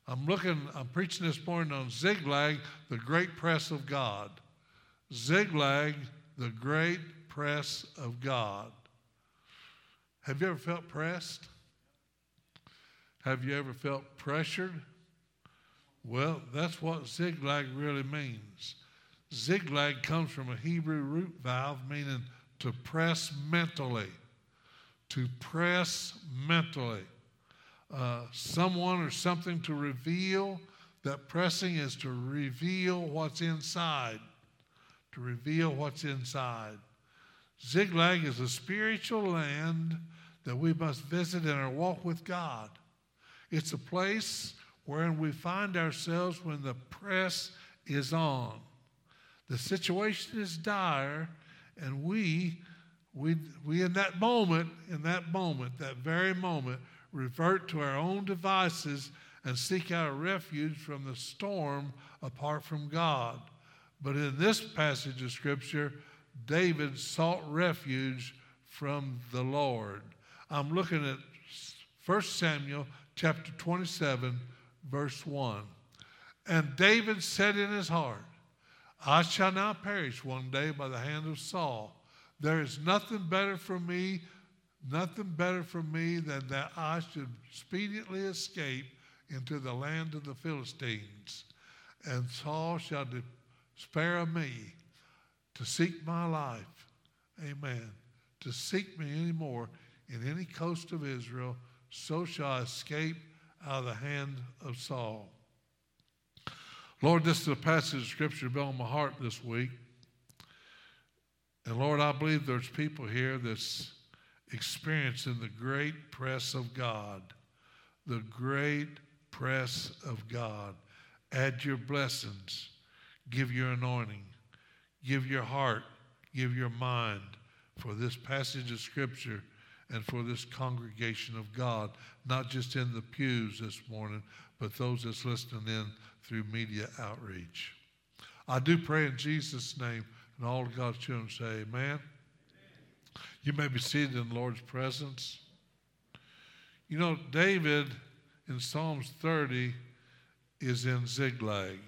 I'm preaching this morning on Ziklag, the great press of God. Ziklag, the great press of God. Have you ever felt pressed? Have you ever felt pressured? Well, that's what Ziklag really means. Ziklag comes from a Hebrew root valve meaning to press mentally. To press mentally. Someone or something to reveal. That pressing is to reveal what's inside. To reveal what's inside. Ziklag is a spiritual land that we must visit in our walk with God. It's a place wherein we find ourselves when the press is on. The situation is dire, and we in that very moment, revert to our own devices and seek out a refuge from the storm apart from God. But in this passage of Scripture, David sought refuge from the Lord. I'm looking at 1 Samuel chapter 27, verse 1. And David said in his heart, I shall not perish one day by the hand of Saul. There is nothing better for me than that I should speedily escape into the land of the Philistines. And Saul shall spare of me to seek my life. Amen. To seek me any more in any coast of Israel, so shall I escape out of the hand of Saul. Lord, this is a passage of Scripture been on my heart this week. And Lord, I believe there's people here that's experiencing the great press of God. The great press of God. Add your blessings. Give your anointing. Give your heart. Give your mind for this passage of Scripture and for this congregation of God, not just in the pews this morning, but those that's listening in through media outreach. I do pray in Jesus' name, and all of God's children say amen. You may be seated in the Lord's presence. You know, David in Psalms 30 is in Ziklag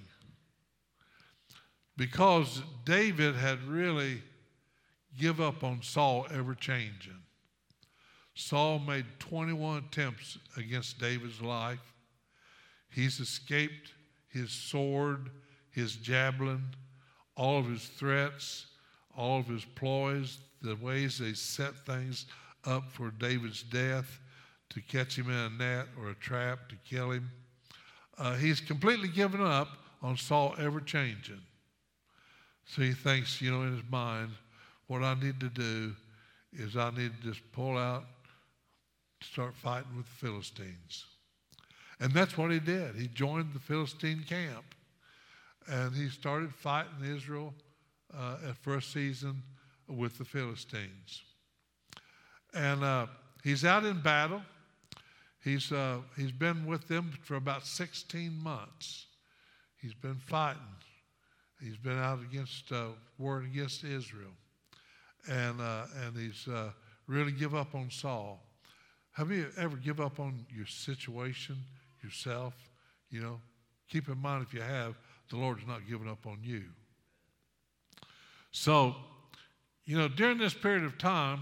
because David had really give up on Saul ever changing. Saul made 21 attempts against David's life. He's escaped his sword, his javelin, all of his threats, all of his ploys, the ways they set things up for David's death, to catch him in a net or a trap, to kill him. He's completely given up on Saul ever changing. So he thinks, in his mind, what I need to do is I need to just pull out, start fighting with the Philistines. And that's what he did. He joined the Philistine camp. And he started fighting Israel for a season with the Philistines. And he's out in battle. He's been with them for about 16 months. He's been fighting. He's been out against warring against Israel. And he's really give up on Saul. Have you ever give up on your situation, yourself? Keep in mind, if you have, the Lord's not giving up on you. So, during this period of time,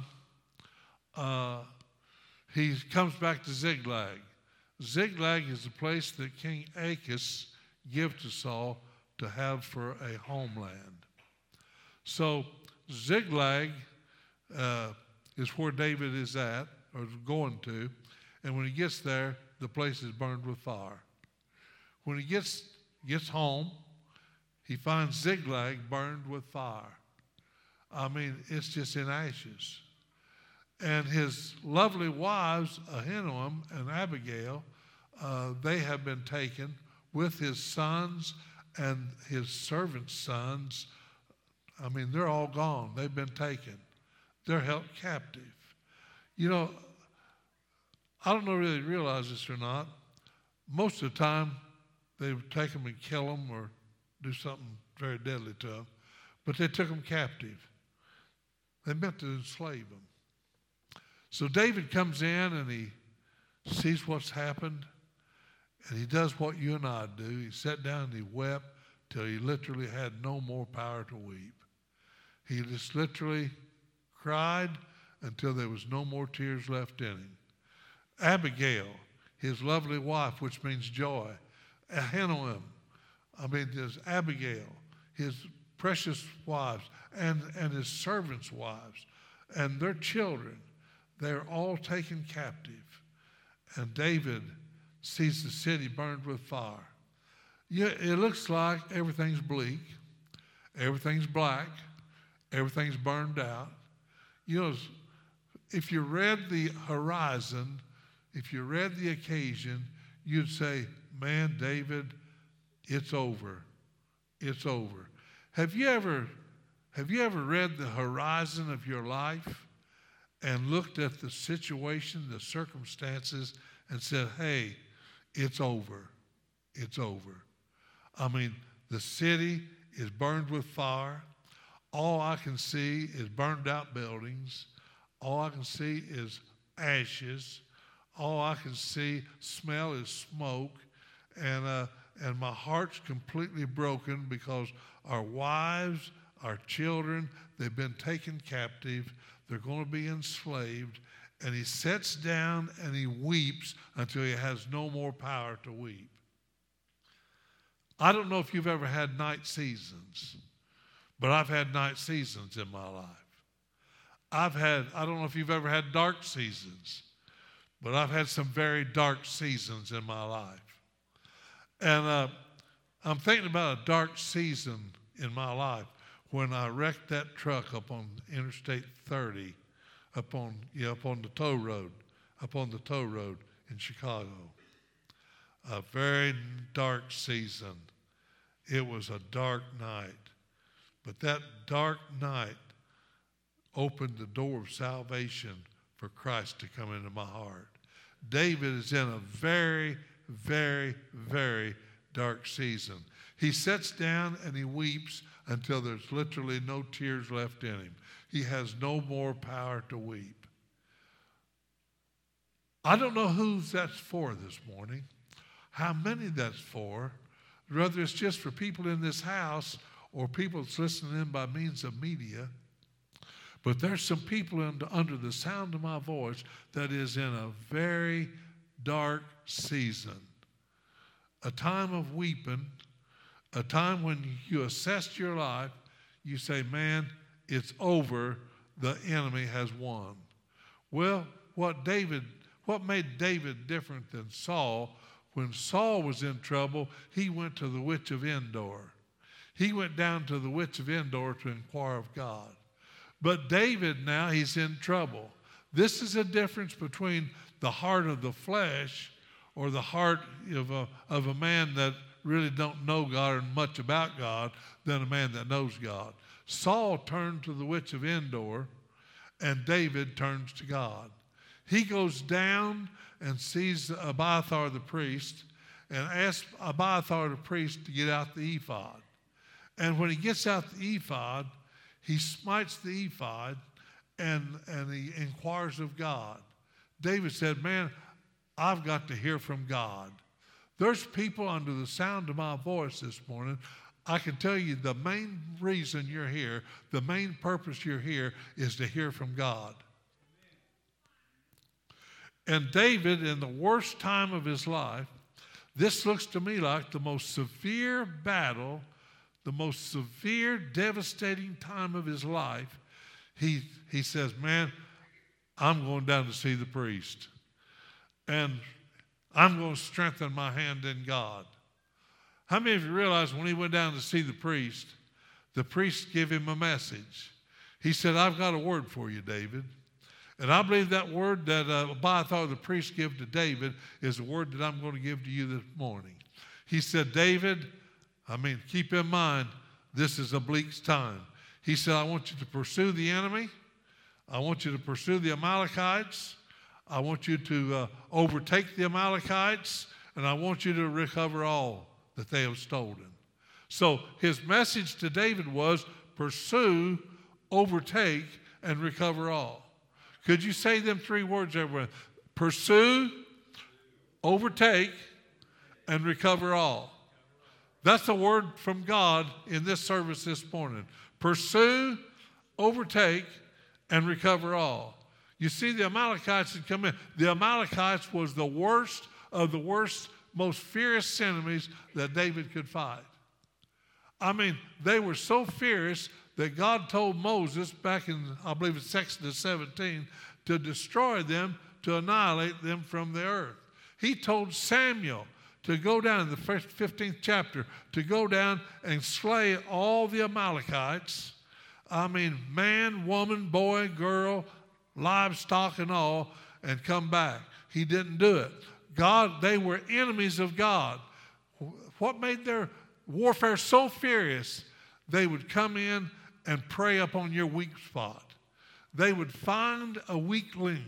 he comes back to Ziklag. Ziklag is the place that King Achish gave to Saul to have for a homeland. So Ziklag is where David is at, or is going to, and when he gets there, the place is burned with fire. When he gets home, he finds Ziklag burned with fire. I mean, it's just in ashes. And his lovely wives, Ahinoam and Abigail, they have been taken with his sons and his servants' sons. I mean, they're all gone. They've been taken. They're held captive. I don't know if they realize this or not. Most of the time, they would take them and kill them or do something very deadly to them. But they took them captive. They meant to enslave them. So David comes in and he sees what's happened. And he does what you and I do. He sat down and he wept till he literally had no more power to weep. He just literally cried until there was no more tears left in him. Abigail, his lovely wife, which means joy. Ahinoam, there's Abigail, his precious wives, and his servants' wives, and their children. They're all taken captive. And David sees the city burned with fire. Yeah, it looks like everything's bleak, everything's black, everything's burned out. You know, if you read the horizon, if you read the occasion, you'd say, man, David, it's over. It's over. Have you ever read the horizon of your life and looked at the situation, the circumstances, and said, hey, it's over. It's over. The city is burned with fire. All I can see is burned out buildings. All I can see is ashes. All I can smell is smoke. And my heart's completely broken because our wives, our children, they've been taken captive. They're going to be enslaved. And he sits down and he weeps until he has no more power to weep. I don't know if you've ever had night seasons, but I've had night seasons in my life. I don't know if you've ever had dark seasons, but I've had some very dark seasons in my life. And I'm thinking about a dark season in my life when I wrecked that truck up on Interstate 30, up on the tow road in Chicago. A very dark season. It was a dark night. But that dark night opened the door of salvation for Christ to come into my heart. David is in a very, very, very dark season. He sits down and he weeps until there's literally no tears left in him. He has no more power to weep. I don't know who that's for this morning, how many that's for, whether it's just for people in this house or people that's listening in by means of media. But there's some people under the sound of my voice that is in a very dark season, a time of weeping, a time when you assess your life, you say, man, it's over, the enemy has won. Well, what made David different than Saul? When Saul was in trouble, he went to the witch of Endor. He went down to the witch of Endor to inquire of God. But David now, he's in trouble. This is a difference between the heart of the flesh or the heart of a man that really don't know God and much about God than a man that knows God. Saul turned to the witch of Endor, and David turns to God. He goes down and sees Abiathar the priest and asks Abiathar the priest to get out the ephod. And when he gets out the ephod, he smites the ephod and he inquires of God. David said, man, I've got to hear from God. There's people under the sound of my voice this morning. I can tell you the main reason you're here, the main purpose you're here is to hear from God. And David, in the worst time of his life, this looks to me like the most severe battle, the most severe, devastating time of his life. He says, man, I'm going down to see the priest. And I'm going to strengthen my hand in God. How many of you realize when he went down to see the priest gave him a message. He said, I've got a word for you, David. And I believe that word that Abiathar the priest gave to David is the word that I'm going to give to you this morning. He said, David, keep in mind, this is a bleak time. He said, I want you to pursue the enemy. I want you to pursue the Amalekites. I want you to overtake the Amalekites. And I want you to recover all that they have stolen. So his message to David was pursue, overtake, and recover all. Could you say them three words, everyone? Pursue, overtake, and recover all. That's a word from God in this service this morning. Pursue, overtake, and recover all. You see, the Amalekites had come in. The Amalekites was the worst of the worst, most fierce enemies that David could fight. I mean, they were so fierce that God told Moses back in, I believe it's Exodus 17, to destroy them, to annihilate them from the earth. He told Samuel to go down in the first 15th chapter, to go down and slay all the Amalekites. I mean, man, woman, boy, girl, livestock and all, and come back. He didn't do it. They were enemies of God. What made their warfare so furious? They would come in and prey upon your weak spot. They would find a weak link.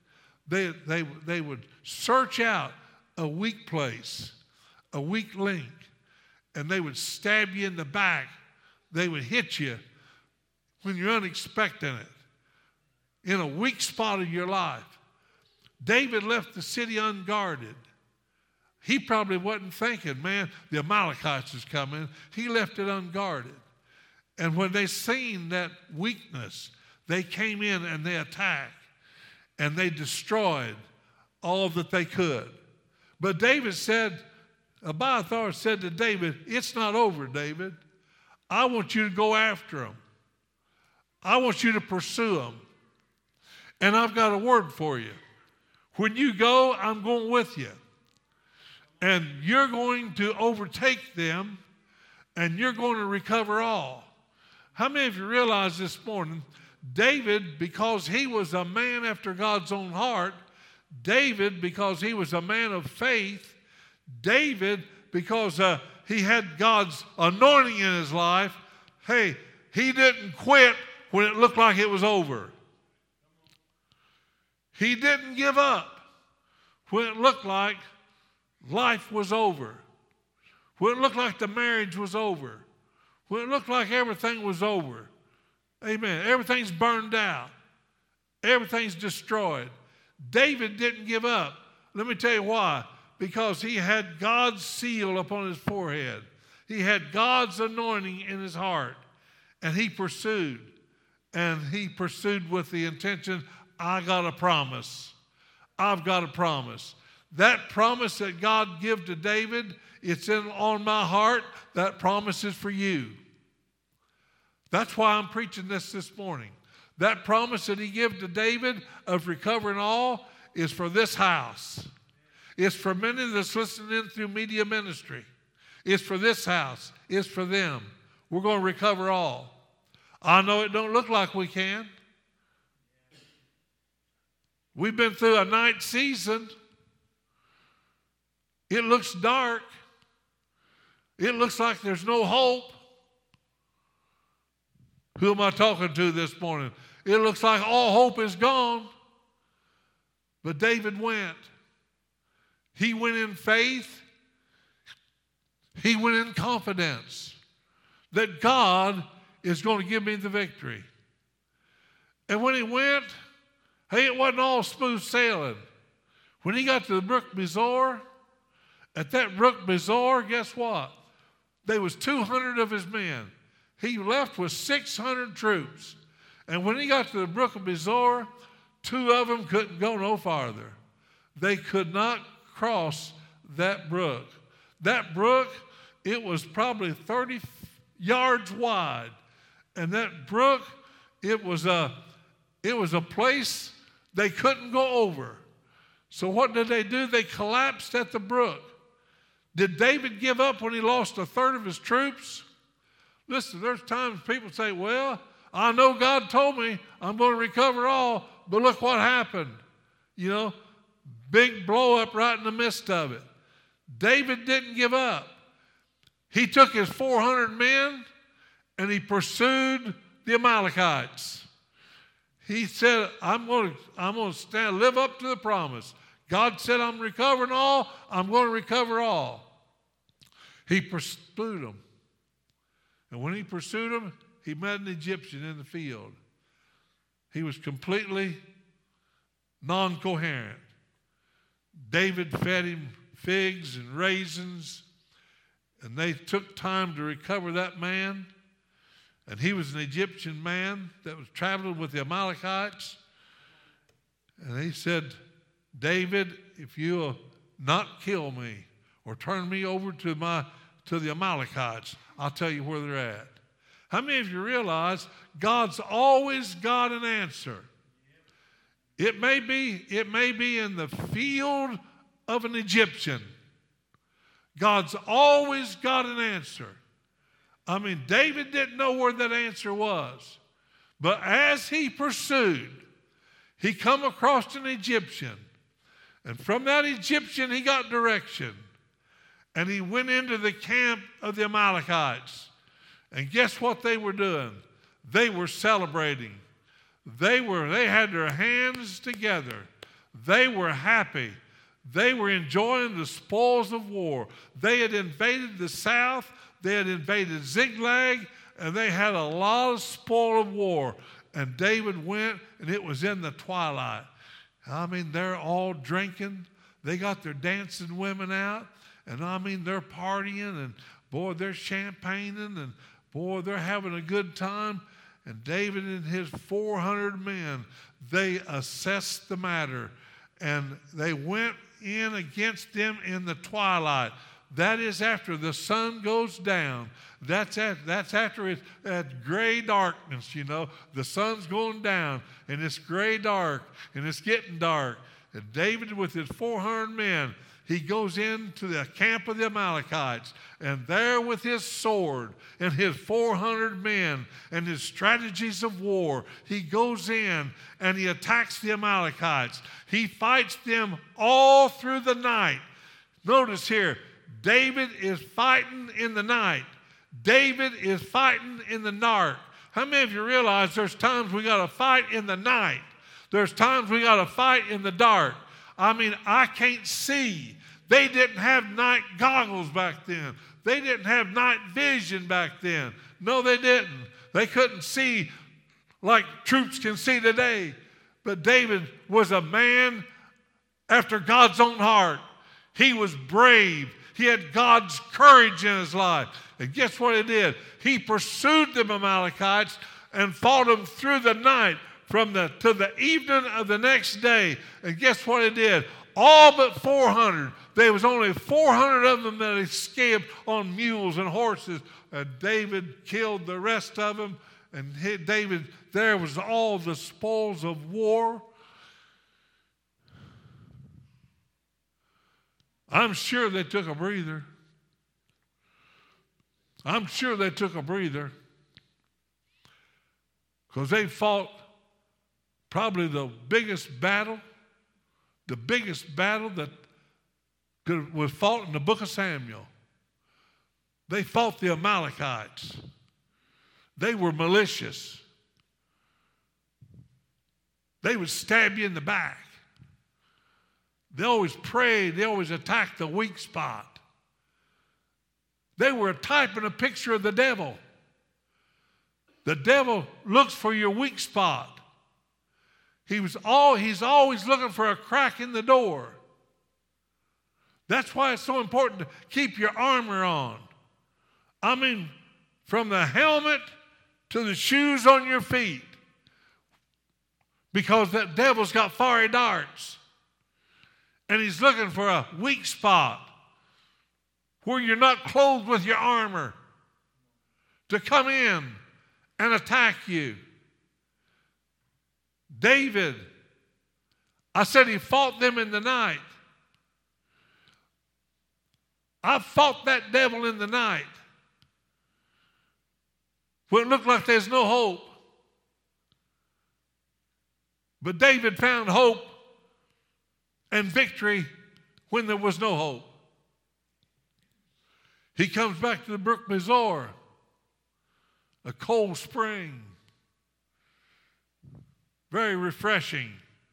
They would search out a weak place, a weak link, and they would stab you in the back. They would hit you when you're unexpecting it, in a weak spot of your life. David left the city unguarded. He probably wasn't thinking, man, the Amalekites is coming. He left it unguarded. And when they seen that weakness, they came in and they attacked, and they destroyed all that they could. But David said, Abiathar said to David, it's not over, David. I want you to go after them. I want you to pursue them. And I've got a word for you. When you go, I'm going with you. And you're going to overtake them, and you're going to recover all. How many of you realize this morning, David, because he was a man after God's own heart, David, because he was a man of faith, David, because he had God's anointing in his life, hey, he didn't quit when it looked like it was over. He didn't give up when it looked like life was over, when it looked like the marriage was over, when it looked like everything was over. Amen. Everything's burned out. Everything's destroyed. David didn't give up. Let me tell you why. Because he had God's seal upon his forehead. He had God's anointing in his heart. And he pursued. And he pursued with the intention, I got a promise. I've got a promise. That promise that God gave to David, it's on my heart. That promise is for you. That's why I'm preaching this morning. That promise that he gave to David of recovering all is for this house. It's for many that's listening in through media ministry. It's for this house. It's for them. We're going to recover all. I know it don't look like we can. We've been through a night season. It looks dark. It looks like there's no hope. Who am I talking to this morning? It looks like all hope is gone. But David went. He went in faith. He went in confidence that God is going to give me the victory. And when he went, hey, it wasn't all smooth sailing. When he got to the brook Besor, at that brook Besor, guess what? There was 200 of his men. He left with 600 troops. And when he got to the brook of Besor, 2 of them couldn't go no farther. They could not cross that brook. That brook, it was probably 30 yards wide. And that brook, it was a place they couldn't go over. So what did they do? They collapsed at the brook. Did David give up when he lost a third of his troops? Listen, there's times people say, well, I know God told me I'm going to recover all, but look what happened. You know, big blow up right in the midst of it. David didn't give up. He took his 400 men and he pursued the Amalekites. He said, I'm going to live up to the promise. God said, I'm recovering all. I'm going to recover all. He pursued them. And when he pursued them, he met an Egyptian in the field. He was completely non-coherent. David fed him figs and raisins. And they took time to recover that man. And he was an Egyptian man that was traveling with the Amalekites. And he said, David, if you'll not kill me or turn me over to the Amalekites, I'll tell you where they're at. How many of you realize God's always got an answer? It may be in the field of an Egyptian. God's always got an answer. I mean, David didn't know where that answer was. But as he pursued, he come across an Egyptian. And from that Egyptian, he got direction. And he went into the camp of the Amalekites. And guess what they were doing? They were celebrating. They had their hands together. They were happy. They were enjoying the spoils of war. They had invaded the south. They had invaded Ziklag, and they had a lot of spoil of war. And David went, and it was in the twilight. I mean, they're all drinking. They got their dancing women out. And I mean, they're partying, and boy, they're champagning, and boy, they're having a good time. And David and his 400 men, they assessed the matter. And they went in against them in the twilight. That is after the sun goes down. That's after it's that gray darkness, you know. The sun's going down, and it's gray dark, and it's getting dark. And David, with his 400 men, he goes into the camp of the Amalekites, and there with his sword and his 400 men and his strategies of war, he goes in and he attacks the Amalekites. He fights them all through the night. Notice here, David is fighting in the night. David is fighting in the dark. How many of you realize there's times we got to fight in the night? There's times we got to fight in the dark. I mean, I can't see. They didn't have night goggles back then. They didn't have night vision back then. No, they didn't. They couldn't see like troops can see today. But David was a man after God's own heart. He was brave. He had God's courage in his life. And guess what he did? He pursued the Amalekites and fought them through the night to the evening of the next day. And guess what he did? All but 400. There was only 400 of them that escaped on mules and horses. And David killed the rest of them. And David, there was all the spoils of war. I'm sure they took a breather. I'm sure they took a breather. Because they fought probably the biggest battle that was fought in the book of Samuel. They fought the Amalekites. They were malicious. They would stab you in the back. They always prayed. They always attacked the weak spot. They were a type and a picture of the devil. The devil looks for your weak spot. He's always looking for a crack in the door. That's why it's so important to keep your armor on. I mean, from the helmet to the shoes on your feet. Because that devil's got fiery darts. And he's looking for a weak spot where you're not clothed with your armor to come in and attack you. David, I said he fought them in the night. I fought that devil in the night when it looked like there's no hope. But David found hope and victory when there was no hope. He comes back to the brook Bezor, a cold spring, very refreshing.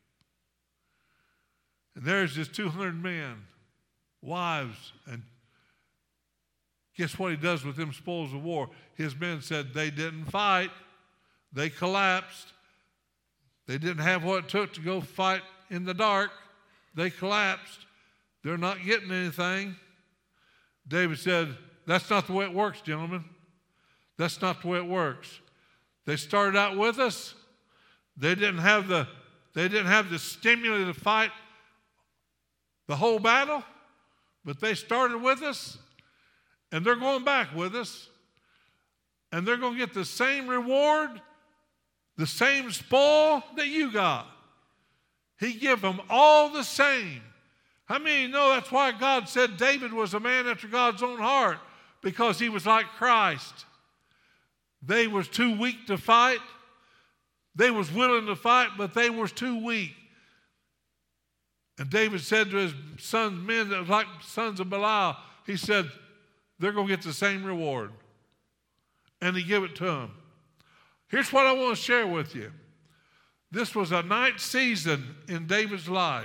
And there's his 200 men, wives, and guess what he does with them spoils of war? His men said they didn't fight. They collapsed. They didn't have what it took to go fight in the dark. They collapsed. They're not getting anything. David said, that's not the way it works, gentlemen. That's not the way it works. They started out with us. They didn't have the stimuli to fight the whole battle, but they started with us, and they're going back with us, and they're going to get the same reward, the same spoil that you got. He gave them all the same. How many know that's why God said David was a man after God's own heart? Because he was like Christ. They was too weak to fight. They was willing to fight, but they was too weak. And David said to his sons, men that was like sons of Belial, he said, they're going to get the same reward. And he gave it to them. Here's what I want to share with you. This was a night season in David's life.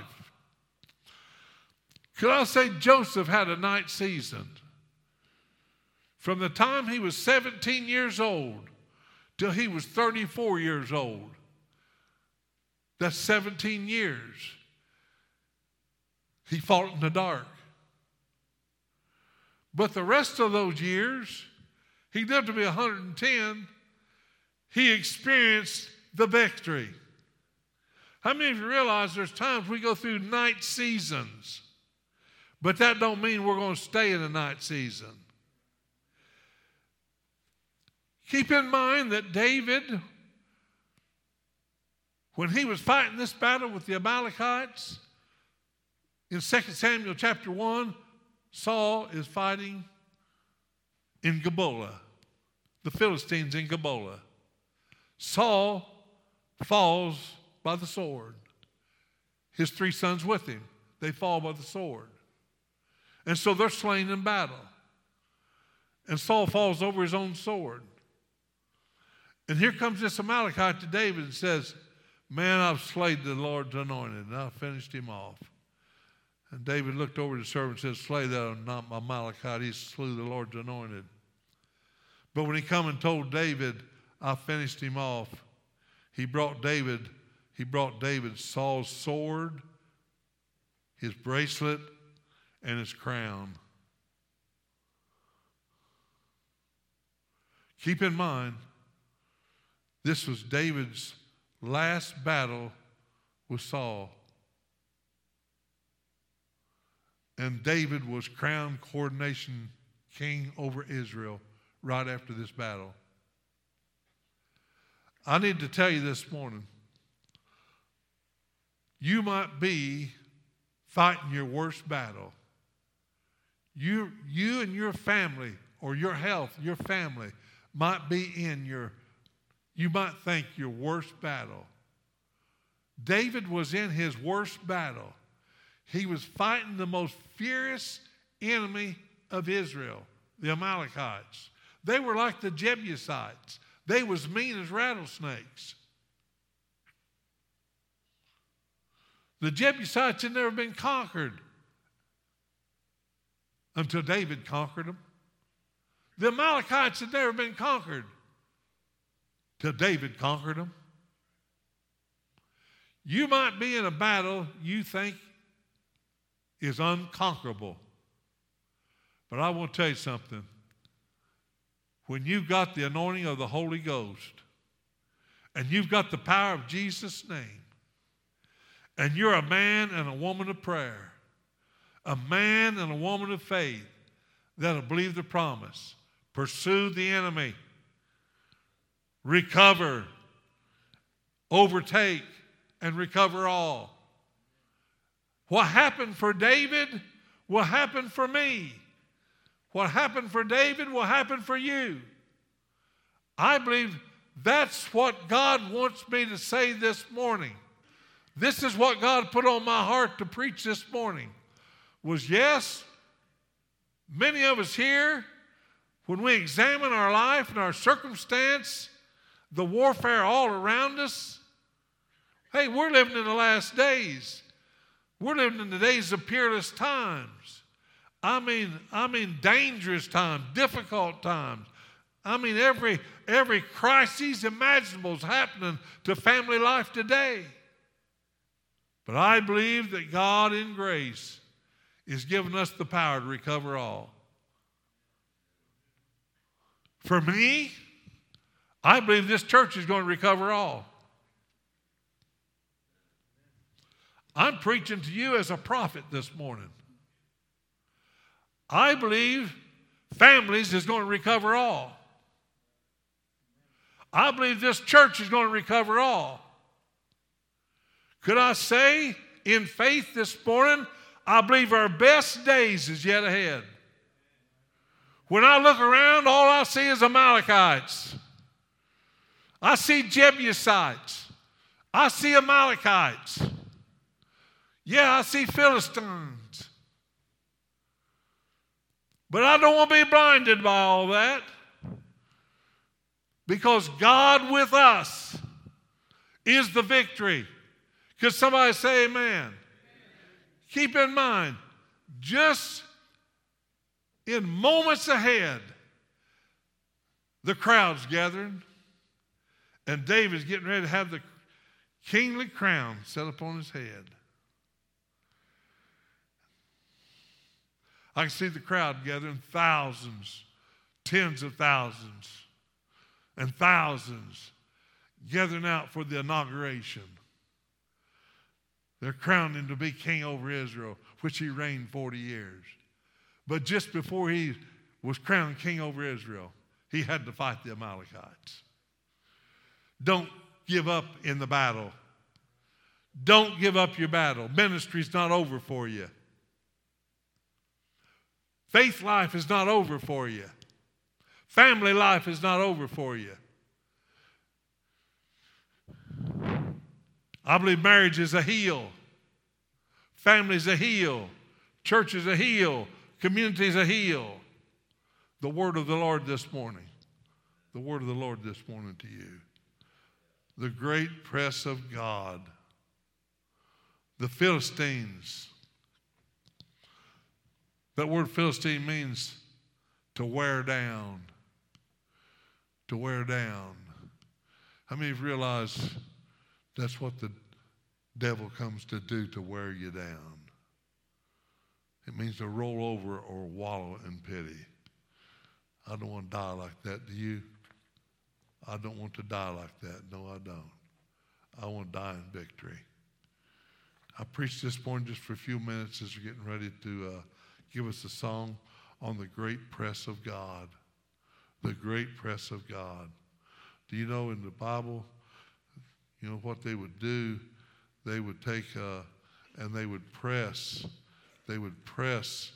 Could I say Joseph had a night season? From the time he was 17 years old till he was 34 years old. That's 17 years. He fought in the dark. But the rest of those years, he lived to be 110, he experienced the victory. How many of you realize there's times we go through night seasons, but that don't mean we're going to stay in the night season. Keep in mind that David, when he was fighting this battle with the Amalekites, in 2 Samuel chapter 1, Saul is fighting in Gilboa, the Philistines in Gilboa. Saul falls by the sword. His 3 sons with him, they fall by the sword. And so they're slain in battle. And Saul falls over his own sword. And here comes this Amalekite to David and says, man, I've slayed the Lord's anointed, and I've finished him off. And David looked over to the servant and said, slay that not Amalekite, he slew the Lord's anointed. But when he come and told David, I finished him off, he brought David Saul's sword, his bracelet, and his crown. Keep in mind, this was David's last battle with Saul. And David was crowned coronation king over Israel right after this battle. I need to tell you this morning, you might be fighting your worst battle. You and your family, or your health, your family, might be in you might think your worst battle. David was in his worst battle. He was fighting the most furious enemy of Israel, the Amalekites. They were like the Jebusites. They was mean as rattlesnakes. The Jebusites had never been conquered until David conquered them. The Amalekites had never been conquered till David conquered them. You might be in a battle you think is unconquerable. But I want to tell you something. When you've got the anointing of the Holy Ghost, and you've got the power of Jesus' name, and you're a man and a woman of prayer, a man and a woman of faith that'll believe the promise, pursue the enemy, recover, overtake, and recover all. What happened for David will happen for me. What happened for David will happen for you. I believe that's what God wants me to say this morning. This is what God put on my heart to preach this morning. Was yes, many of us here, when we examine our life and our circumstance, the warfare all around us, hey, we're living in the last days. We're living in the days of peerless times. I mean dangerous times, difficult times. I mean every crisis imaginable is happening to family life today. But I believe that God in grace is giving us the power to recover all. For me, I believe this church is going to recover all. I'm preaching to you as a prophet this morning. I believe families is going to recover all. I believe this church is going to recover all. Could I say in faith this morning, I believe our best days is yet ahead. When I look around, all I see is Amalekites. I see Jebusites. I see Amalekites. Yeah, I see Philistines. But I don't want to be blinded by all that. Because God with us is the victory. Could somebody say amen? Amen. Keep in mind, just in moments ahead, the crowd's gathering, and David's getting ready to have the kingly crown set upon his head. I can see the crowd gathering, thousands, tens of thousands, and thousands gathering out for the inauguration. They're crowned him to be king over Israel, which he reigned 40 years. But just before he was crowned king over Israel, he had to fight the Amalekites. Don't give up in the battle. Don't give up your battle. Ministry's not over for you. Faith life is not over for you. Family life is not over for you. I believe marriage is a heal. Family is a heal. Church is a heal. Community is a heal. The word of the Lord this morning. The word of the Lord this morning to you. The great press of God. The Philistines. That word Philistine means to wear down. To wear down. How many of you realize that's what the devil comes to do, to wear you down? It means to roll over or wallow in pity. I don't want to die like that. Do you? I don't want to die like that. No, I don't. I want to die in victory. I preached this morning just for a few minutes as we're getting ready to give us a song on the great press of God. The great press of God. Do you know in the Bible, you know what they would do? They would take and they would press. They would press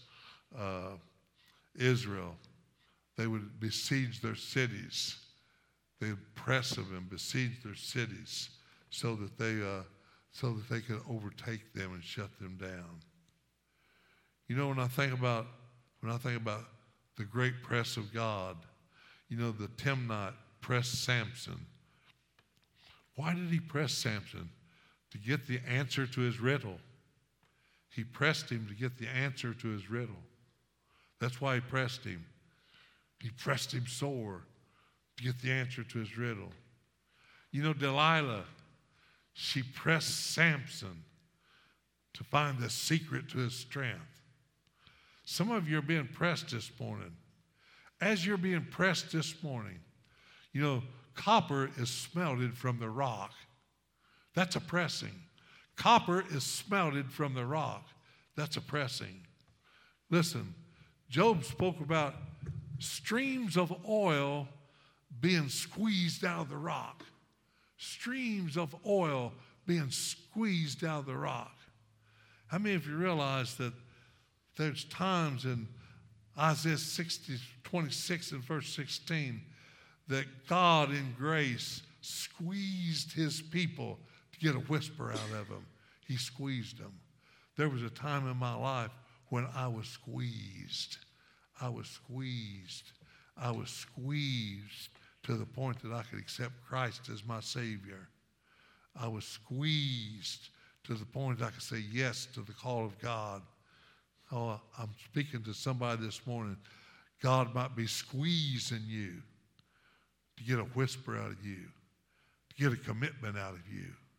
Israel. They would besiege their cities. They would press them and besiege their cities so that they could overtake them and shut them down. You know, when I think about the great press of God, you know, the Timnite pressed Samson. Why did he press Samson? To get the answer to his riddle. He pressed him to get the answer to his riddle. That's why he pressed him. He pressed him sore to get the answer to his riddle. You know, Delilah, she pressed Samson to find the secret to his strength. Some of you are being pressed this morning. As you're being pressed this morning, you know, copper is smelted from the rock. That's a pressing. Copper is smelted from the rock. That's a pressing. Listen, Job spoke about streams of oil being squeezed out of the rock. Streams of oil being squeezed out of the rock. How many of you realize that there's times in Isaiah 26 and verse 16 that God in grace squeezed his people to get a whisper out of them. He squeezed them. There was a time in my life when I was squeezed. I was squeezed. I was squeezed to the point that I could accept Christ as my Savior. I was squeezed to the point that I could say yes to the call of God. Oh, I'm speaking to somebody this morning. God might be squeezing you to get a whisper out of you, to get a commitment out of you.